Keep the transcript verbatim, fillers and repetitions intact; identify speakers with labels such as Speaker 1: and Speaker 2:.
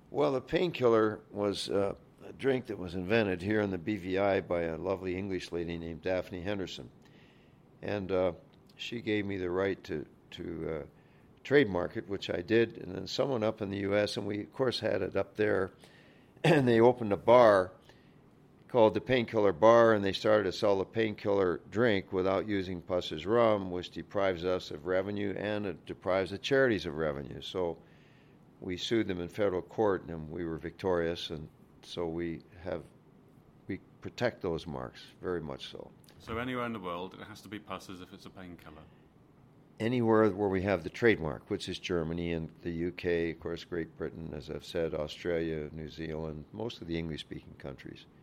Speaker 1: Well, the painkiller was uh, a drink that was invented here in the B V I by a lovely English lady named Daphne Henderson, and uh, she gave me the right to to uh, trademark it, which I did. And then someone up in the U S, and we of course had it up there, and they opened a bar called the Painkiller Bar, and they started to sell the painkiller drink without using Pusser's rum, which deprives us of revenue and it deprives the charities of revenue. So we sued them in federal court, and we were victorious, and so we have we protect those marks very much so.
Speaker 2: So anywhere in the world, it has to be Pusser's if it's a painkiller.
Speaker 1: Anywhere where we have the trademark, which is Germany and the U K, of course, Great Britain, as I've said, Australia, New Zealand, most of the English-speaking countries.